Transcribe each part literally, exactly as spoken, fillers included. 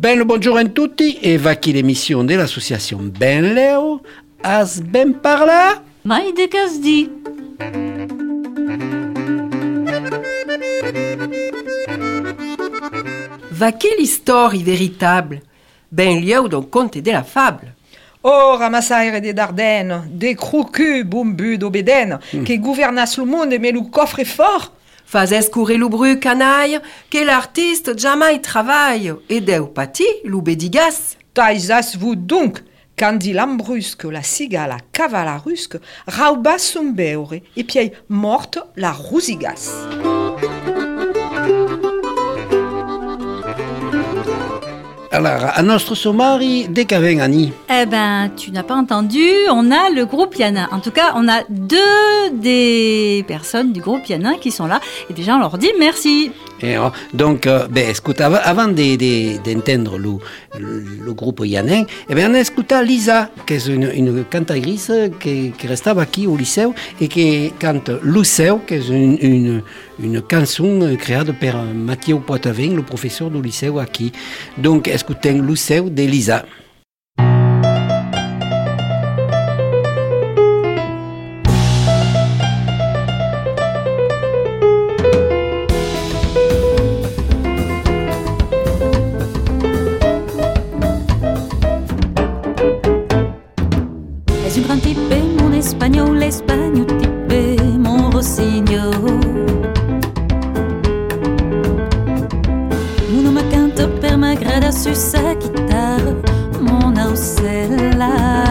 Ben bonjour a tutti e va qui l'émission de l'association Ben Leo as ben parla mai de casdi. Va quelle histoire véritable? Ben Leo donc conte de la fable. Oh, ramassaire des Dardennes, des croqueux bombus d'Obéden, mm. qui gouvernassent le monde mais le coffre est fort. Fazes courir le bru canaille, que l'artiste jamais travaille, et deu pati l'oubedigas. Taisas vous donc, quand dit l'ambrusque, la cigale, cavala rusque, raubas son beure, et puis morte la rousigas. Alors, à notre sommari, dès qu'avec Annie. Eh ben, tu n'as pas entendu, on a le groupe Yana. En tout cas, on a deux des personnes du groupe Yana qui sont là. Et déjà, on leur dit merci. Et, oh, donc, euh, ben, écoute, avant de, de, d'entendre le, le, le groupe Yanin, eh ben, on a écouté Lisa, qui est une, une cantatrice qui, qui restait ici au lycée et qui chante Luceu, qui est une, une, une chanson créée par Mathieu Poitevin, le professeur du lycée ici. Donc, écoutez Luceu de Lisa. Es un gran tipe, mon espagnol, espagnol tipe, mon rossignol. Uno me canta per m'agrada su sa guitare, mon aucelas.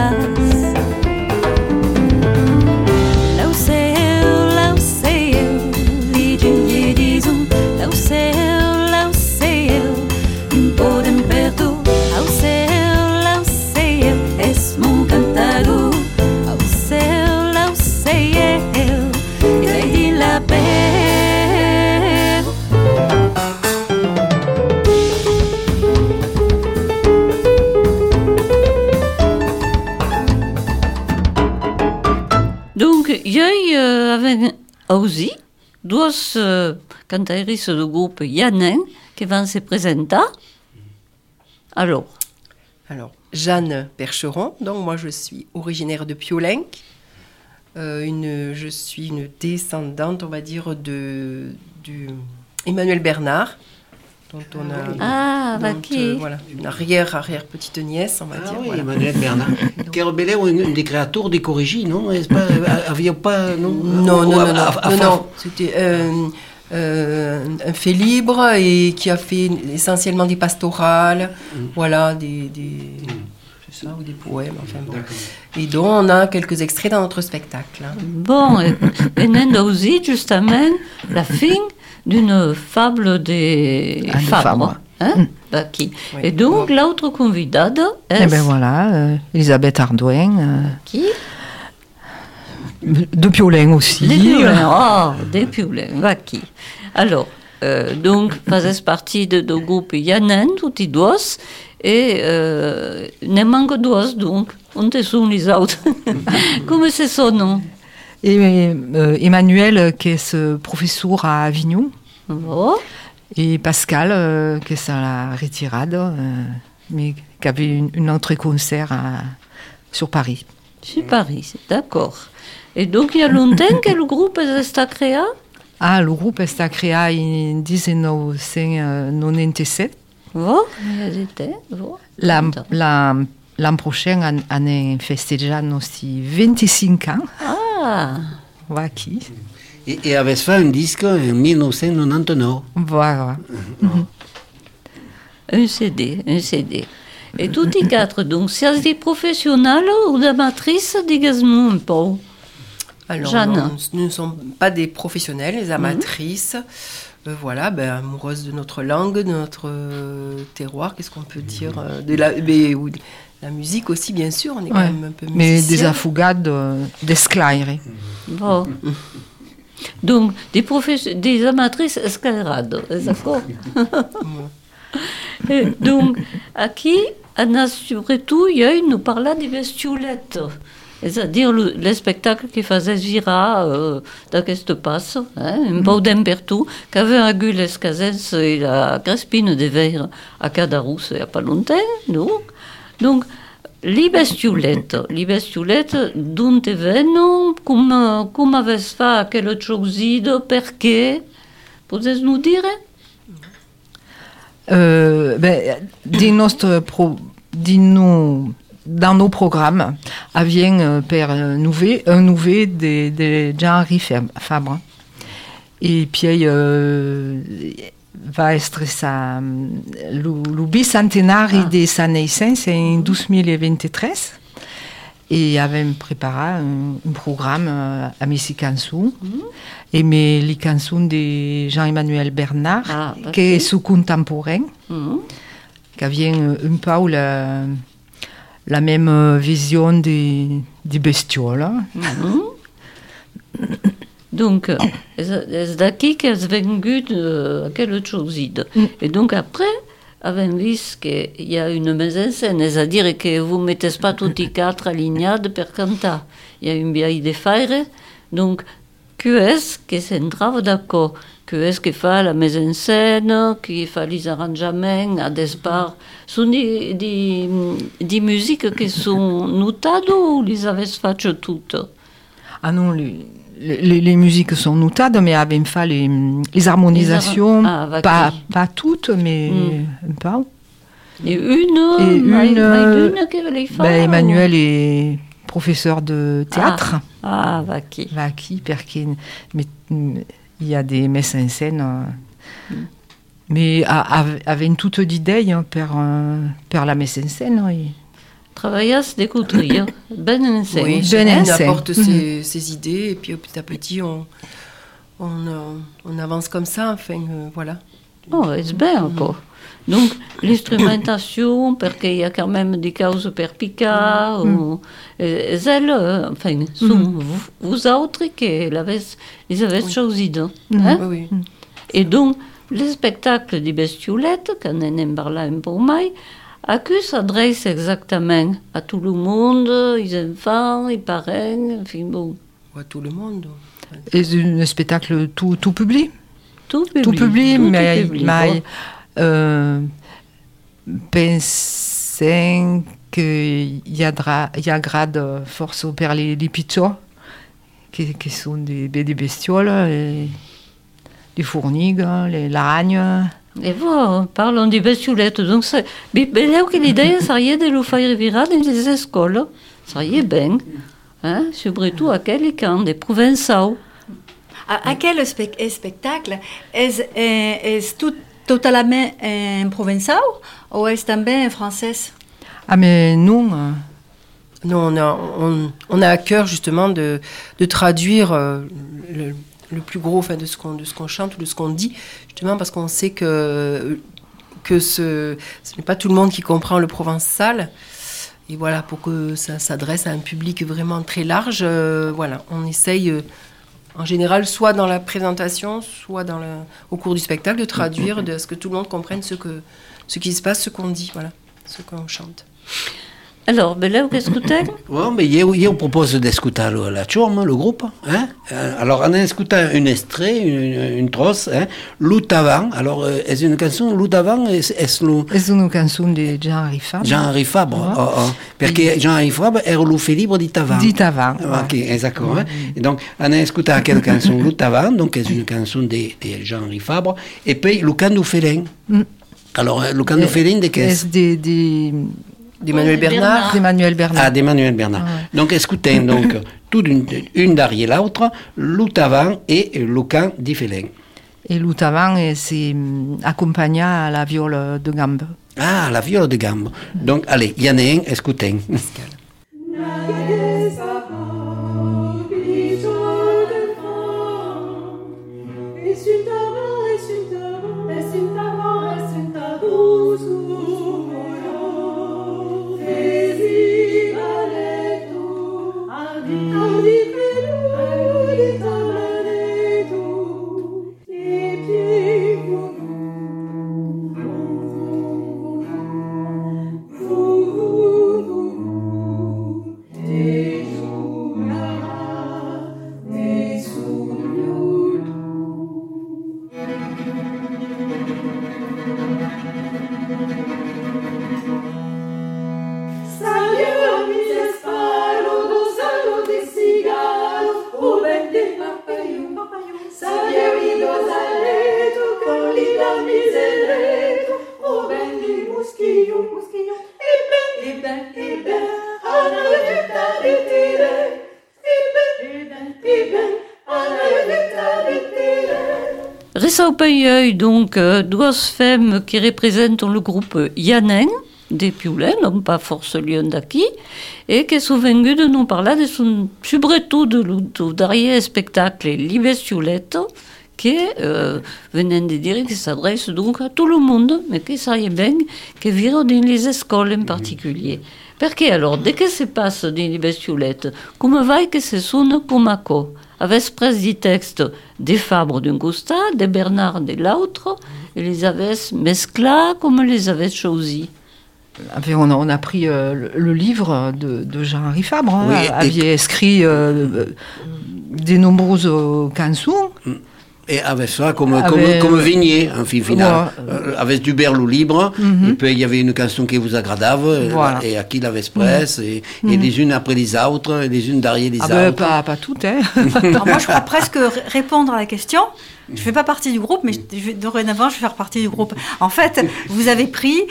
L'aucel, l'aucel, ligge disum, l'aucel, l'aucel, un po' d'imperto, aucel, l'aucel, es mon cantado, aucel, l'aucel, et lei di la belle. Donc, jij uh, avec aussi deux uh, cantatrices du groupe Yanin qui vont se présenter. Alors, Alors, Jeanne Percheron, donc moi je suis originaire de Piolenc. Euh, une, je suis une descendante, on va dire, de, du Emmanuel Bernard, dont on a ah, dont, ok. euh, voilà, une arrière-arrière-petite nièce, on va Ah dire. oui, Voilà. Emmanuel Bernard. Qui est rebellé un des créateurs des Corrigis, non? Est-ce pas, aviez pas, non? Non, non, Ou, non, à- non, à- à- non, non. C'était euh, euh, un fait libre et qui a fait essentiellement des pastorales, Mm. voilà, des, des c'est ça, ou des poèmes, enfin bon. Et donc on a quelques extraits dans notre spectacle. Hein. bon, venant aussi justement la fin d'une fable des Ah, de femmes. femme. Hein? Qui. Oui. Et donc, l'autre convidade est Eh ben voilà, euh, Elisabeth Ardouin, euh, qui? de Piolenc aussi. Des piolins. Ah, des piolins. Va qui. Alors, euh, donc, faisais partie de, du groupe Yanin, tutti deux, et euh, ne manque deux, donc, on te sont les autres. Comment c'est son nom? Et euh, Emmanuel, qui est ce professeur à Avignon, Oh. et Pascal, euh, qui est à la retirade, euh, mais qui avait une, une autre concert à, sur Paris. Sur Paris, d'accord. Et donc, il y a longtemps que le groupe est créé? Ah, le groupe est créé en dix-neuf cent quatre-vingt-dix-sept. Oh, j'étais. Oh. La, la, l'an prochain, on, on est festejant aussi vingt-cinq ans. Ah, Voilà qui. Et, et avait fait un disque en dix-neuf cent quatre-vingt-dix-neuf. Voilà. un C D, un C D. Et tous les quatre, donc, c'est des professionnels ou d'amatrices, dis-nous un peu. Alors, Jeanne. non, nous ne sommes pas des professionnels, les amatrices. Euh, voilà, ben, amoureuses de notre langue, de notre euh, terroir, qu'est-ce qu'on peut dire euh, de la, mais, ou de la musique aussi, bien sûr, on est quand Ouais. même un peu Mais musiciens. des affugades euh, d'esclaire. Bon. Donc, des, professe- des amatrices escalades, d'accord? Et donc, à qui, on a surtout, il y a eu, nous parla des bestiolettes. c'est-à-dire le, le spectacle qui faisait gira euh, d'aquest passe, hein, un peu d'impertout, qu'avait agu les casens et la Crespine de Verre à Cadarous il n'y a pas longtemps, donc, donc les bestiolettes, les bestiolettes d'on te vengono, come, come avesse fa quelle chose, perché, potete nous dire? Euh, ben, des nostres pro, des nos, dans nos programmes, vient euh, per nouvel, un nouvel de, de Jean-Henri Fabre. Et puis, euh, va être sa, le, le bicentenari ah. de sa naissance en deux mille vingt-trois. Et avait préparé un, un programme euh, à mes chansons. Mm. Et mes les chansons de Jean-Emmanuel Bernard, ah, qui est sous contemporain, mm. qui vient un peu la, la même vision des, des bestioles. Mm. Donc, c'est d'ici qu'elle est venue à quelque chose. Mm. Et donc après, avem vist qu'il y a une mise en scène, c'est-à-dire que vous ne mettez pas tous les quatre alignés per cantar. Il y a une vieille de faire, donc, qui est-ce qui s'entrave d'accord? Qui est-ce qui fait la mise en scène, qui fait les arrangements, à des parts? Ce sont des, des, des musiques qui sont notées ou les avez faites toutes? Ah non, les, les, les musiques sont notées, mais avem fait les, les harmonisations, les ar- ah, pas, pas toutes, mais mm. un peu. Et une, Et une, ma, ma une qui veut les faire? Ben, Emmanuel est professeur de théâtre. Ah, ah va qui? Va qui, perché mais, il y a des messes en scène. Mm. Mais avec une toute d'idée hein, per, per la messe en scène. Oui. Travaillas des couturiers, ben en scène. Oui, ben on apporte mm-hmm. ses, ses idées et puis petit à petit on, on, on avance comme ça, enfin euh, voilà. Oh, c'est bien encore. Donc l'instrumentation, parce qu'il y a quand même des causes per pica, mm. ou, et, elles, enfin, sont mm. vous, vous autres qui les avez oui. choisies. Hein? Mm. Oui, oui. Et donc, le spectacle des bestiolettes, quand on en parle un peu mai, à qui s'adresse exactement? À tout le monde, les enfants, les parents, enfin bon. À tout le monde. Et c'est un spectacle tout, tout public? Tout public. Tout public, tout mais, public, mais euh, pensez qu'il y a, y a grade force pour les, les pitchos, qui, qui sont des, des bestioles, les, les fournigues, les laragnes. Et voilà, parlons des bestiolettes. Donc, c'est, mais, mais là, l'idée, ça y est de le faire virer dans les écoles. Ça y est bien. Hein? Surtout à quel camp, des provençaux. À, à quel spe- spectacle? Est-ce est tout totalement en provençal ou est-ce também en français? Ah, mais non. Euh... Non, on a, on, on a à cœur justement de, de traduire euh, le, le plus gros enfin, de, ce qu'on, de ce qu'on chante ou de ce qu'on dit, justement parce qu'on sait que, que ce, ce n'est pas tout le monde qui comprend le provençal. Et voilà, pour que ça s'adresse à un public vraiment très large, euh, voilà, on essaye, euh, en général, soit dans la présentation, soit dans le, au cours du spectacle, de traduire, de ce que tout le monde comprenne ce, que, ce qui se passe, ce qu'on dit, voilà, ce qu'on chante. Alors, Bella, qu'est-ce que tu as? Oui, mais je, je propose d'écouter la Chorme, le groupe. Hein? Alors, on a écouté un extrait, une, une trosse, hein? L'Outavant. Alors, est-ce une chanson, L'Outavant? Est-ce le... C'est une chanson de Jean-Henri Fabre. Jean-Henri Fabre, ouais. oh, oh. Parce que Jean-Henri Fabre est le fait libre d'Itavant. D'Itavant. Ok, exactement. Hein? Et donc, on a écouté quelle chanson, L'Outavant, donc c'est une chanson de, de Jean-Henri Fabre. Et puis, le Candu Félin. Mm. Alors, le Candu Félin, de qu'est-ce? Des... des... D'Emmanuel Bernard. D'Emmanuel Bernard. Ah, d'Emmanuel Bernard. Ouais. Donc, écoutez, donc, toute une, une derrière l'autre, l'Outavant et le Can di Félin. Et l'Outavant, c'est accompagné à la viole de gambe. Ah, la viole de gambe. Donc, allez, il y en a un, écoutez. Thank you. au pays, donc, euh, deux femmes qui représentent le groupe Yanen, des Piolins, non pas force Lyon d'acquis, et qui sont venues de nous parler de son, surtout de le dernier spectacle L'Ibestiolette, qui euh, venait de dire qu'il s'adresse donc à tout le monde, mais qui savait bien qu'il vient dans les écoles en particulier. Parce que alors, dès que se passe dans L'Ibestiolette, comment va que ce sonne comme à quoi? Avec presque des textes des Fabre d'un côté, des Bernard de l'autre, et les avait mesclés comme les avait choisis. On a, on a pris euh, le, le livre de, de Jean-Henri Fabre, hein, oui, avait écrit euh, de nombreuses chansons. Et avec ça, comme, avec, comme, comme Vignier, en fin final, ouais. euh, avec du berlou libre, mm-hmm. et puis il y avait une chanson qui vous agradava, voilà. et à qui l'avait express, mm-hmm. et, et mm-hmm. les unes après les autres, et les unes derrière les ah autres. Ben, pas, pas toutes, hein. Alors moi, je crois presque répondre à la question. Je ne fais pas partie du groupe, mais je vais, dorénavant, je vais faire partie du groupe. En fait, vous avez pris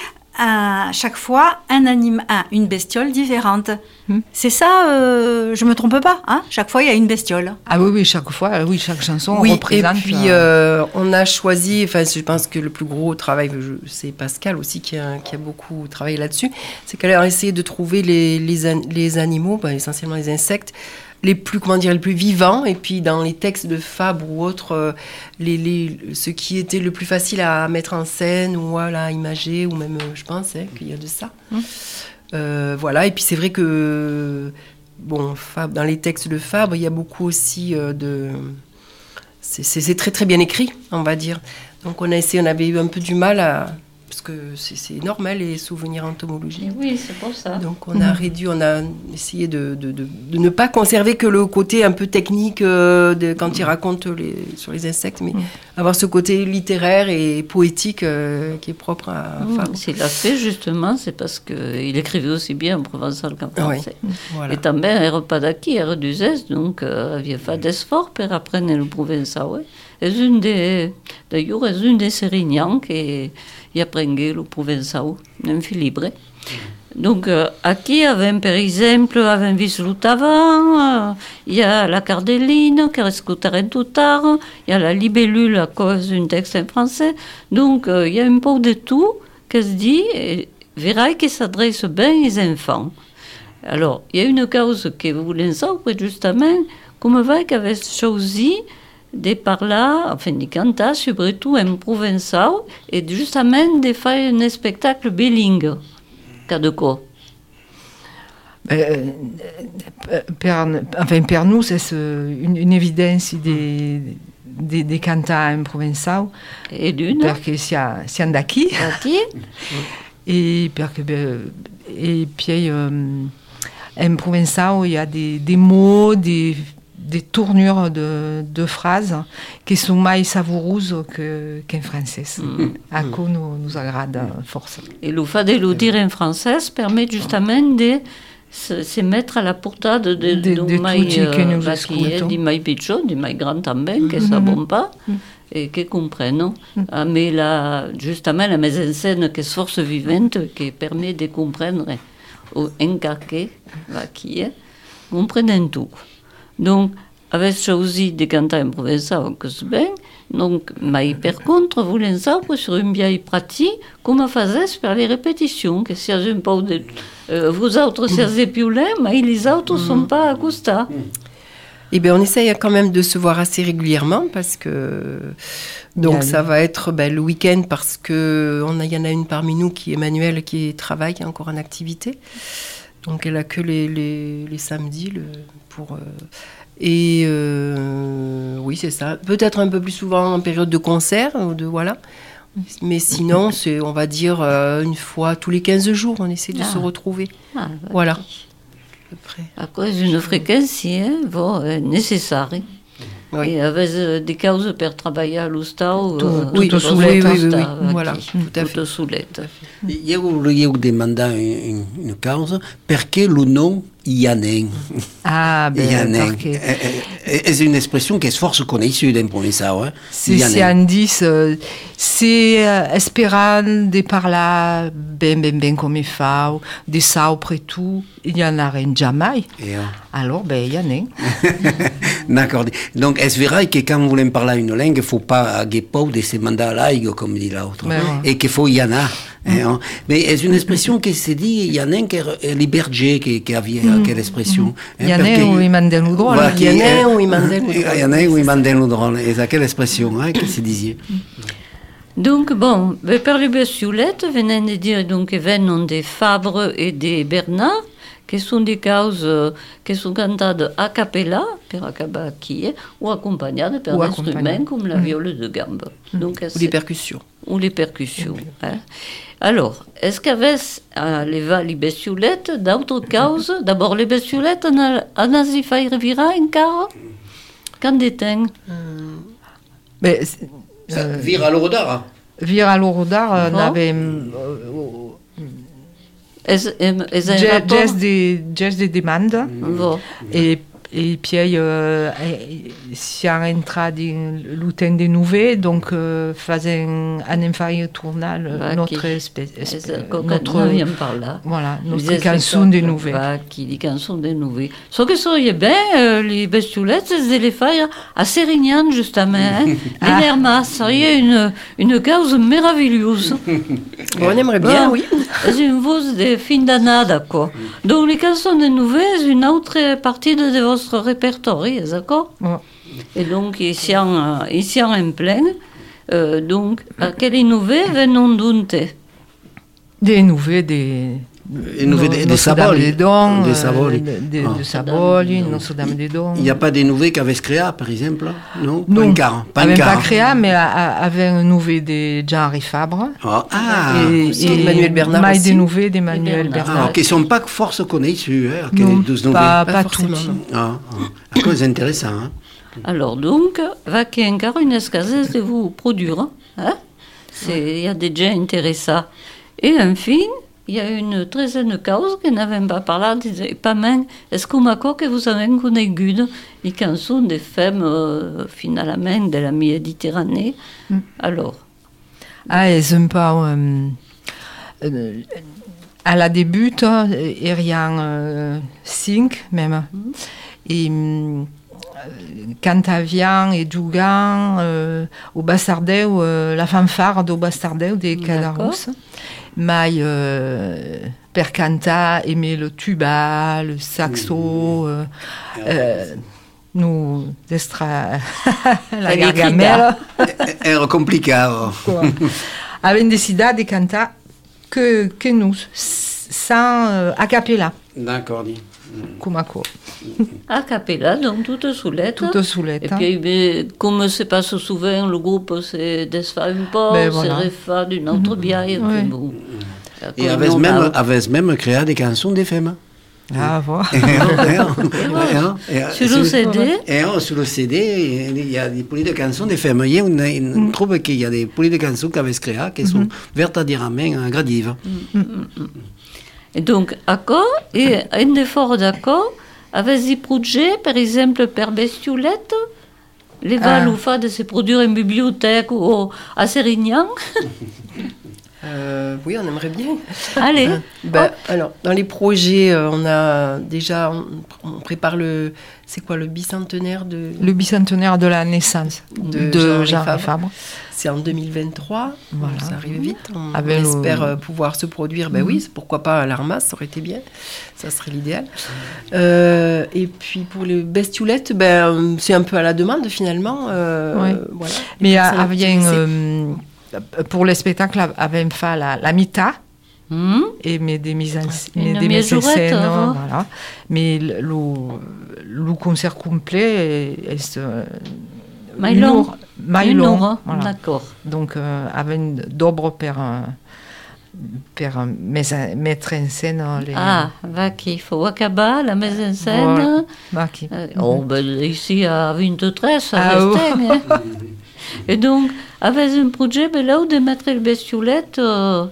à chaque fois un anime, un, une bestiole différente. Hmm. C'est ça, euh, je me trompe pas, hein? Chaque fois il y a une bestiole. Ah oui, oui, chaque fois, oui, chaque chanson oui, représente. Et puis euh, on a choisi, enfin je pense que le plus gros travail, c'est Pascal aussi qui a, qui a beaucoup travaillé là-dessus, c'est qu'elle a essayé de trouver les, les, les animaux, ben, essentiellement les insectes, les plus, comment dire, les plus vivants, et puis dans les textes de Fabre ou autres, euh, les, les, ce qui était le plus facile à mettre en scène ou à imager, ou même, je pense, hein, qu'il y a de ça. Mmh. Euh, voilà, et puis c'est vrai que, bon, Fabre, dans les textes de Fabre, il y a beaucoup aussi euh, de... C'est, c'est, c'est très très bien écrit, on va dire. Donc on a essayé, on avait eu un peu du mal à... Parce que c'est, c'est normal, les souvenirs entomologiques. Oui, c'est pour ça. Donc on a réduit, on a essayé de, de, de, de ne pas conserver que le côté un peu technique euh, de, quand il raconte les, sur les insectes, mais mmh. avoir ce côté littéraire et poétique euh, qui est propre à mmh, Fabre. S'il l'a fait, justement, c'est parce qu'il écrivait aussi bien en provençal qu'en français. Oui, voilà. Et també era pas d'aquí, era d'Uzès, donc euh, havia fait d'esforç per apprendre le provençal. Ouais. És un des, d'ailleurs, és un des Sérignans qui y apprenait le provençal, en filibre. Donc, euh, aquí, avec, par exemple, avec Vislutava, il y a la Cardeline, qui rescutaren tout tard, il y a la libellule à cause d'un texte en français. Donc, il euh, y a un peu de tout qui se dit, et verra que s'adresse bien aux enfants. Alors, il y a une cause que vous voulez savoir, justement, comment va qu'avec choisi de parler, enfin de canter, surtout en provençal, et justement de faire un spectacle bilingue. Cas de quoi? Ben, per, enfin, per nous, c'est une, une évidence des, des, des cantants en provençal. Et d'une? Parce que c'est d'acquis. D'acquis. Et parce que, et puis, euh, en provençal, il y a des, des mots, des des tournures de, de phrases qui sont moins savoureuses que, qu'en français. Mm. À quoi nous, nous agrade force. Et le fait de le dire en français permet justement de se, se mettre à la portade de, de, de, de mai euh, des mai pitchons, des mai grands também, que ne savent pas mm. et qui comprennent. Mm. Ah, mais là, justement, la mise en scène qui est force vivante qui permet de comprendre au encaqué qui est, comprennent tout. Donc, avec choisi de canter en provençal, que c'est bien. Donc, mais par contre, vous voulez savoir sur une vieille pratique, comment faisait faire les répétitions, que si un peu de, euh, vous autres, c'est des piolins, mais les autres ne sont pas à Costa. Eh bien, on essaye quand même de se voir assez régulièrement, parce que, donc, ça va être ben, le week-end, parce que on a, y en a une parmi nous qui est Emmanuelle, qui travaille, qui est encore en activité. Donc, elle a que les, les, les samedis le, pour... Euh, et euh, oui, c'est ça. Peut-être un peu plus souvent en période de concert, ou de, voilà. Mais sinon, c'est, on va dire, euh, une fois tous les quinze jours, on essaie de ah. se retrouver. Ah, voilà. À cause d'une fréquence hein, bon, euh, nécessaire. Hein. Oui. Et avec euh, des causes pour travailler à l'Oustau, tout, euh, oui, tout soulette, oui, oui, oui. Voilà, tout à fait. Il y a eu demandé une, une cause, pourquoi le nom Ianen. Ah, ben, Ianen. perché È una espressione che è forse conosciuta in provincia, eh? se si andis, uh, se uh, esperant de parlar ben ben ben come fa, de saupre tu, il y en a jamais. Yeah. Alors, ben, Ianen. D'accord. Donc, est-ce vrai que quand vous voulez parler une langue, il ne faut pas avoir peur de se demander à l'aïe, comme dit l'autre, Mais ouais. et qu'il faut y en a. Hein? Mais c'est une expression qui se dit, il y en a qui est les bergers qui, qui avaient mm. quelle expression. Il y en a où ils mandent le drôle. Il y en a où ils mandent le drôle. Il y en a où ils mandent le drôle. Et c'est quelle expression hein, qui se disait. Donc, bon, per les bestiolettes, venant de dire donc, vengono des Fabre et des Bernard, che sono di cause che sono cantate a cappella, per acabar qui, ou accompagnate per ou un instrument comme la viole de gambe. Mm. Donc, ou les percussions. Ou les percussions. Mm. Hein. Alors, est-ce qu'avec euh, les, les bestiolettes, d'autres causes, d'abord les bestiolettes, on a si fait revira encore quand des temps Mais, euh, Vire à l'Orodar. Vire à l'Orodar, on avait. Jazz des jazz des demandes mm. et et puis euh, si on entra dans l'outin des nouvelles donc euh, faisait un enfaille tournal bah, notre espèce notre vient par là voilà notre canson des nouvelles bah, qui dit canson des nouvelles ce que serait bien euh, les bestiolettes c'est les faire à Sérignan justement hein. ah. Les Nermas serait une une cause merveilleuse on aimerait bien bah, oui c'est une voix de fin d'année quoi donc les chansons des nouvelles c'est une autre partie de, de votre répertoire, d'accord ouais. Et donc, ici en, ici en plein, euh, donc, à quelle nouvelle venons d'unte Des nouvelles, des... Des nouvelles des Saboli. Des dons, des Saboli. Des Saboli, Notre-Dame des dons. Il n'y a pas des nouvelles qu'avait créé, par exemple Non, non. Pas encore. Pas encore. Pas créé, mais avec un nouvel de Jean-Henri Fabre. Oh. Ah Et, et Emmanuel Bernard aussi. des nouvelles d'Emmanuel Bernard. Bernard. Ah, qui ne sont pas force connus, hein, non, douze pas, pas, pas toutes. Ah, ah. C'est intéressant. Hein. Alors donc, va qu'il y ait encore une escasez de vous produire. Hein il y a des gens intéressants. Et enfin, il y a une treizième cause que n'avons pas parlé, pas même, est-ce qu'on m'a que vous avez connu les chansons des femmes, euh, finalement, de la Méditerranée. Mm. Alors Ah, c'est un peu... Euh, euh, à la début, il y a euh, cinq même. Mm. Et euh, quand elle vient et Djougan, euh, au Bastardeu, euh, la fanfare au Bastardeu des Cadarous. Mais euh, per canta aimer le tuba, le saxo, euh, euh, nous destra la gargamelle. Era compliqué. Avem décidé de canter que que nous sans euh, a cappella. D'accord. Comme à quoi. A cappella, donc toute sous lettre. Toute sous lettre. Et puis, mais, comme se passe souvent, le groupe se desfait un peu, ben, voilà. Se refait d'une autre mm-hmm. bière. Et, ouais. Bon, et avait même, avait même créé des chansons des femmes. Ah, voilà. Sur le C D. Et sur le C D, il y a des poulies de chansons des femmes. Il y a une, une mm. trouve qu'il y a des poulies de chansons qui avaient créé, qui sont mm-hmm. véritablement agradives. Mm-hmm. Et donc, accord, et un effort d'accord, avez-vous projet, par exemple, per bestiolette, les valoufa ah. de se produire en bibliothèque ou à Sérignan? Euh, oui, on aimerait bien. Allez. Euh, bah, alors, dans les projets, euh, on a déjà, on, on prépare le, c'est quoi, le bicentenaire de... Le bicentenaire de la naissance de, de Jean-Henri Fabre. C'est en deux mille vingt-trois, voilà. Ça arrive vite. On, on le... espère euh, pouvoir se produire. Ben mmh. oui, pourquoi pas à l'Armas, ça aurait été bien. Ça serait l'idéal. Euh, et puis pour les bestiolettes, ben, c'est un peu à la demande finalement. Euh, oui. Voilà. Mais il pour le spectacle, avait fait la, la mita mm. et mais des mises en des mises en scène, hein. Voilà. Mais le, le concert complet est euh, long, long, voilà. D'accord. Donc euh, avec d'obre per per mettre en scène les... Ah, va qu'il faut Wakaba, la mise en scène. Voilà. Euh, oh, ben ici à vingt-trois, ça ah, reste. Oh. Hein. Et donc, avec un projet, ben là où de mettre le bestiolette, euh,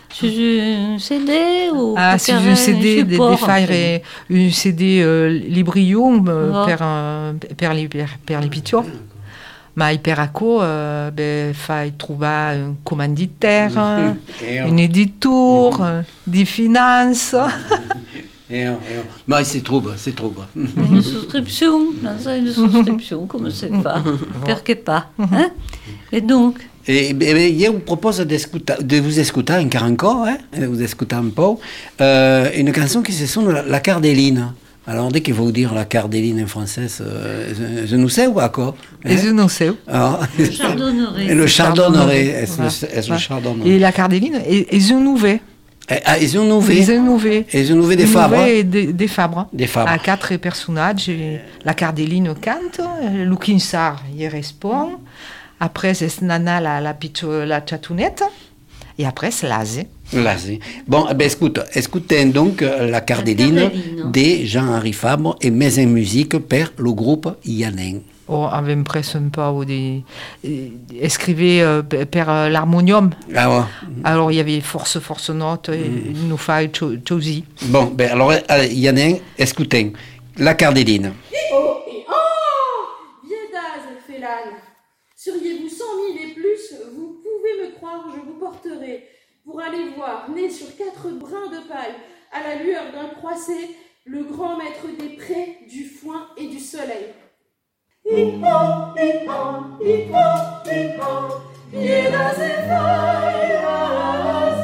Sur un C D ou Ah, sur un C D, des support, faire un C D euh, librium euh, Oh. per, euh, per, li, per, per li pitjor. Ma per aco euh, be, fai trobar un commanditaire, Et on- un éditeur, euh, des finances. et on- et on- Mais c'est trop, bas, c'est trop. bas. Une souscription, dans ça, une souscription, comme c'est pas, perché pas. Hein? Et donc, E, e, io proposo di, ascolta, di vous ascoltare ancora ancora, eh? Vous ascoltare un po', euh, une chanson qui se sonne la, la Cardeline. Alors, dès qu'il faut dire la Cardeline en français, euh, je, je ne sais ou quoi. Et je ne sais. Ah, le chardonneret. et le chardonneret. Est-ce Voilà. le, est-ce le Et chardonneret? la cardeline, et, et je nouvet. Ah, ils ont nouvé. Ils ont nouvé. Ils ont nouvé des Nouvé fabres. et Des, des fabres. Des fabres. À quatre personnages. Et la Cardeline cante, le Kinsar y répond. Après, c'est Nana, la, la, pitcho- la chatounette. Et après, c'est Lazé. Là, c'est- Bon, eh ben, écoute, écoutez donc euh, la Cardeline Cardeline. de Jean-Henri Fabre et mise en musique par le groupe Yanen. On avait presque un peu des. Écrivait euh, per euh, l'harmonium. Ah ouais. Alors, il y avait force, force note, et nous fait Chosy. Bon, ben alors, allez, Yanen, écoutez, la Cardeline. Oh et oh Viedaz, Félan. Seriez-vous cent mille et plus, vous pouvez me croire, je vous porterai, pour aller voir, né sur quatre brins de paille, à la lueur d'un croisset, le grand maître des prés, du foin et du soleil. Hippo, hippo, hippo, hippo, Viedaz et Félan,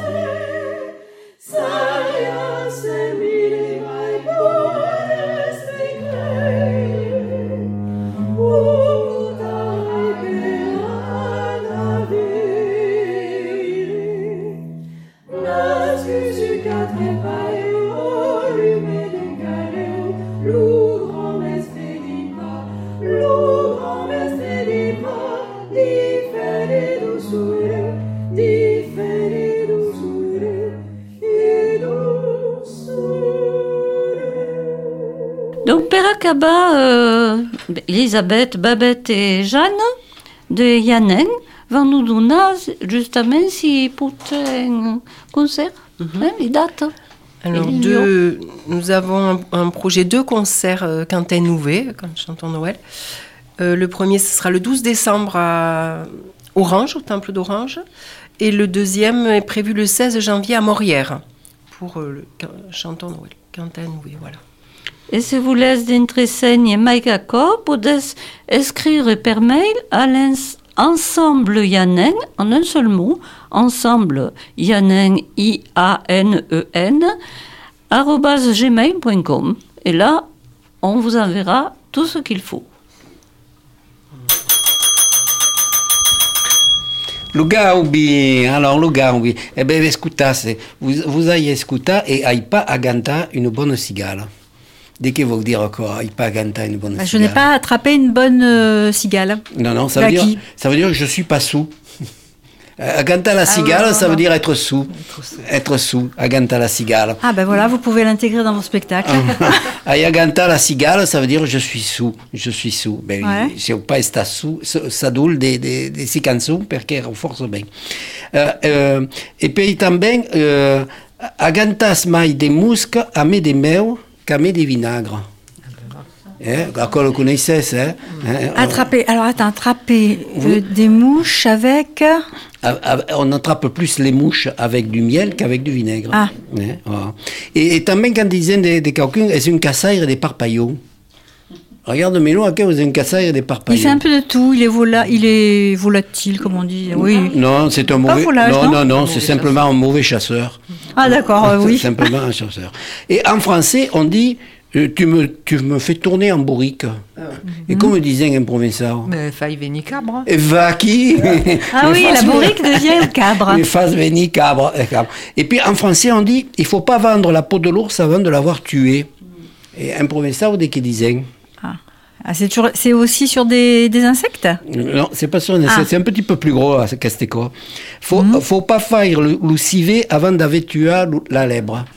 Saya se mille mai bonnes donc Peracaba, euh, Elisabeth, Babette et Jeanne de Yanen vont nous donner justement si pour un concert, hein, les dates. Alors, Et deux, nous avons un, un projet de concert euh, Quentin Nouvet, quand chantons Noël. Euh, le premier, ce sera le douze décembre à Orange, au Temple d'Orange. Et le deuxième est prévu le seize janvier à Morières, pour euh, le chantons Noël, Quentin Nouvet, voilà. Et si vous laissez d'entresenye Maigako, pouvez écrire par mail à l'ensemble Yanen, en un seul mot, ensemble Yanen, I A N E N, arobase gmail point com. Et là, on vous enverra tout ce qu'il faut. Le Gaubi, alors le Gaubi, eh bien, écoutez, vous, vous avez écouté et n'avez pas à ganter une bonne cigale. Dès que vous dire quoi, il pas ganter une bonne Bah, cigale. je n'ai pas attrapé une bonne euh, cigale. Non, non, ça veut, Là, dire, qui ça veut dire que je suis pas sous. À ganter la cigale, ouais, ouais, ça veut ouais. dire être sous. Être sous, à ganter la cigale. Ah ben voilà, vous pouvez l'intégrer dans vos spectacles. À Yaganta la cigale, ça veut dire je suis sous, je suis sous. Ben, Ouais. se eu pas estar sous, ça doule de, de, de si cançons perché renforce bien. Euh, euh, et puis também, euh, agantas mai de musca a me de meu qu'à me de vinagre. Eh, encore le connaissez, hein? Hein, Attraper, alors attends, attraper euh, Oui. des mouches avec... Ah, ah, on attrape plus les mouches avec du miel qu'avec du vinaigre. Ah. Eh, voilà. et, et também quand disent de, de quelqu'un, c'est une cassaire des parpaillons. Regarde Mélo, à quel c'est une cassaire des parpaillons. Il fait un peu de tout, il est, vola, il est volatile, comme on dit. Oui. Non, c'est un mauvais. volage, non, non non, non, c'est simplement un mauvais chasseur. Ah d'accord, euh, oui. Simplement un chasseur. Et en français, on dit euh, tu me, tu me fais tourner en bourrique. Et comme disait un provençal. Mais fai venir cabre. Et va qui Ah oui, la bourrique devient le cabre. Mais fasse venir cabre, euh, cabre. Et puis en français, on dit il faut pas vendre la peau de l'ours avant de l'avoir tué. Et un provençal, dès qu'il disait. Ah, c'est, toujours, c'est aussi sur des, des insectes. Non, c'est pas sur un Ah. c'est un petit peu plus gros, à Casteco. Faut, faut pas faire le, le civet avant d'avoir tué la lèbre.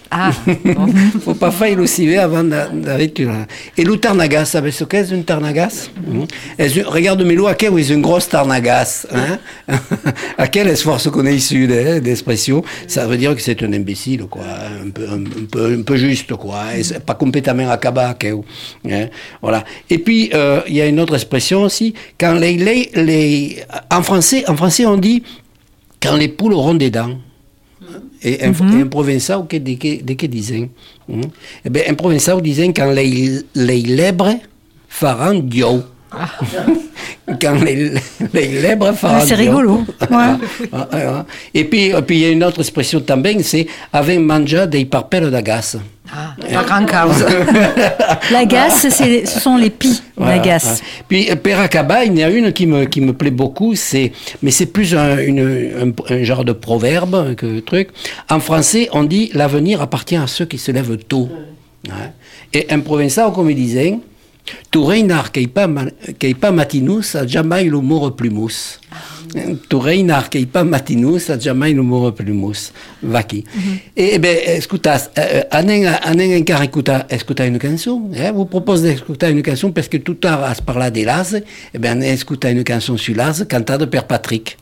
Ah, Faut pas faire le civet avant d'arriver là. Et le tarnagas, savez ce qu'est une tarnagas? Mm-hmm. Regarde-moi à quel est une grosse tarnagas. Hein? À quel esforce qu'on est issu d'expression? Ça veut dire que c'est un imbécile, quoi. Un peu, un, un peu, un peu juste, quoi. Et c'est pas complètement à cabac. Hein? Voilà. Et puis, il euh, y a une autre expression aussi. Quand les, les, les, en français, en français, on dit quand les poules auront des dents. Et en, mm-hmm. en provençal, que de que disaient mm. Eh bien, en provençal, disaient quand les, les lèbres faront dio. Ah. Quand les, les lèbres faront dio. C'est rigolo. Ouais. Et puis, il y a une autre expression también, c'est avait mangé des parpelles d'agace. Ah, la grande cause. L'agace, c'est, ce sont les pies, voilà, l'agace. Voilà. Puis, Peracaba, il y a une qui me, qui me plaît beaucoup, c'est, mais c'est plus un, une, un, un genre de proverbe que truc. En français, on dit l'avenir appartient à ceux qui se lèvent tôt. Ouais. Et en provençal, comme il disait, tu reinar qui n'est pas matinus, a jamais l'humour plumus. Tu reinar qui n'est pas matinus, a jamais l'humour plumus. Vaki. Et bien, écoutez, anen encore écouter, écouter une chanson. Je vous propose d'écouter une chanson parce que tout à l'heure, à parler de l'as, et bien, écouter une chanson sur l'as, cantée par Patrick.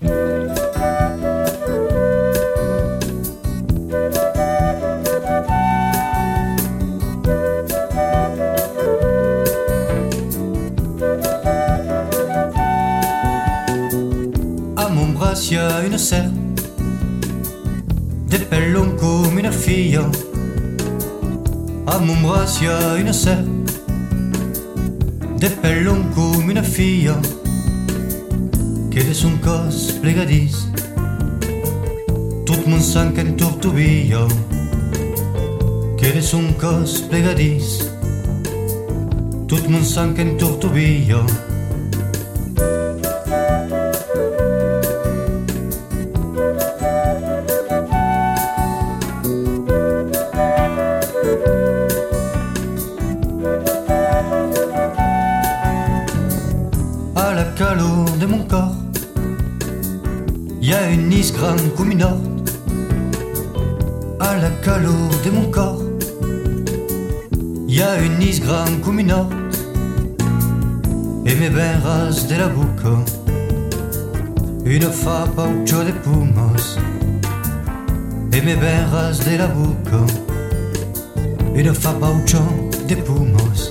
Il y a une serre, des pelles longues comme une fille. À mon bras, il y a une serre, des pelles longues comme une fille. Quel est son cos plegadis, tout mon sang qu'un tourtoubille. Quel est son cos plegadis, tout mon sang qu'un tourtoubille. De mon corps, il y a une nis grande comme une orte. À la calour de mon corps, il y a une nis grande comme une orte. Et mes bains rasent de la boucle, une fa paucho de pumos. Et mes bains rasent de la boucle, une fa paucho de pumos.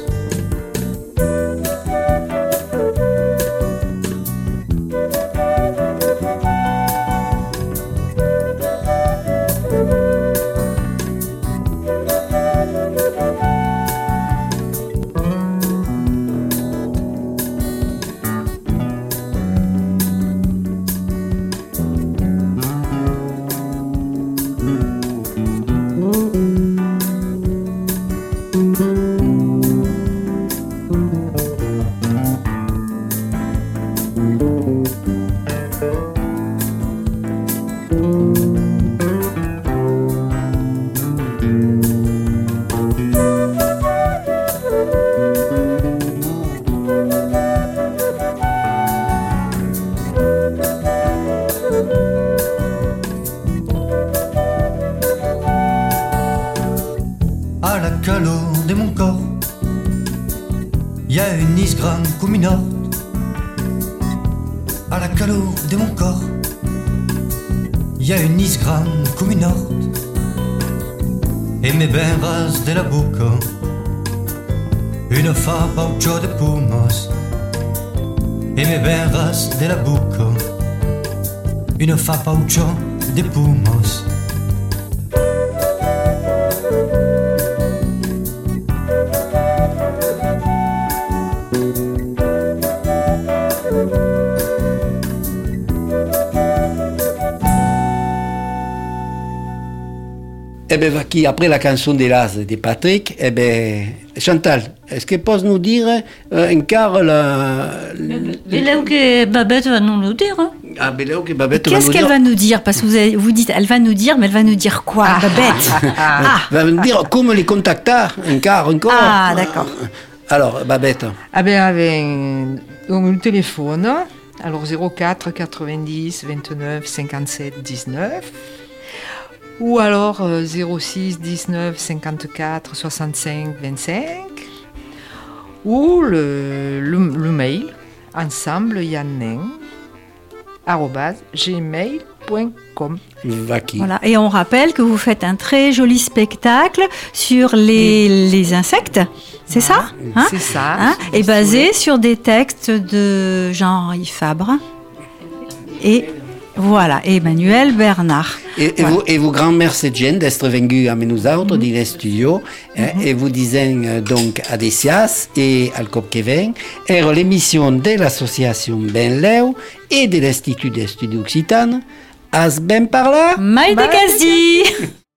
À la calour de mon corps, il y a une nis grande comme une orte. Et mes bains rasent de la boucle, une fa paucho de pumos. Et mes bains rasent de la boucle, une fa paucho de pumos. Eh bien, Vaki, après la chanson de l'As de Patrick, eh bien, Chantal, est-ce que peux nous dire euh, encore la... Béléo que Babette va nous le dire. Hein. Ah, Béléo que Babette va nous Qu'est-ce dire. qu'elle va nous dire? Parce que vous, avez, vous dites, elle va nous dire, mais elle va nous dire quoi, ah, Babette ah, ah. Elle va nous dire comment les contacter, encore, encore. Ah, d'accord. Alors, Babette. Ah ben, avec donc, le téléphone, alors zéro quatre quatre-vingt-dix vingt-neuf cinquante-sept dix-neuf. ou alors euh, zéro six dix-neuf cinquante-quatre soixante-cinq vingt-cinq, ou le, le, le mail ensembleyannen arobase gmail point com. Voilà. Et on rappelle que vous faites un très joli spectacle sur les, les insectes, c'est ça, hein? C'est ça. Hein? Et basé sur des textes de Jean-Henri Fabre et voilà, Emmanuel Bernard. Et, voilà. et, vous, et vous grand-merci d'être venu avec nous autres Mm-hmm. dans le studio mm-hmm. et vous disons donc à Desias et al cop que vient et l'émission de l'association Ben Leu et de l'Institut des Studios Occitanes. As ben parla? Maïda Gazi.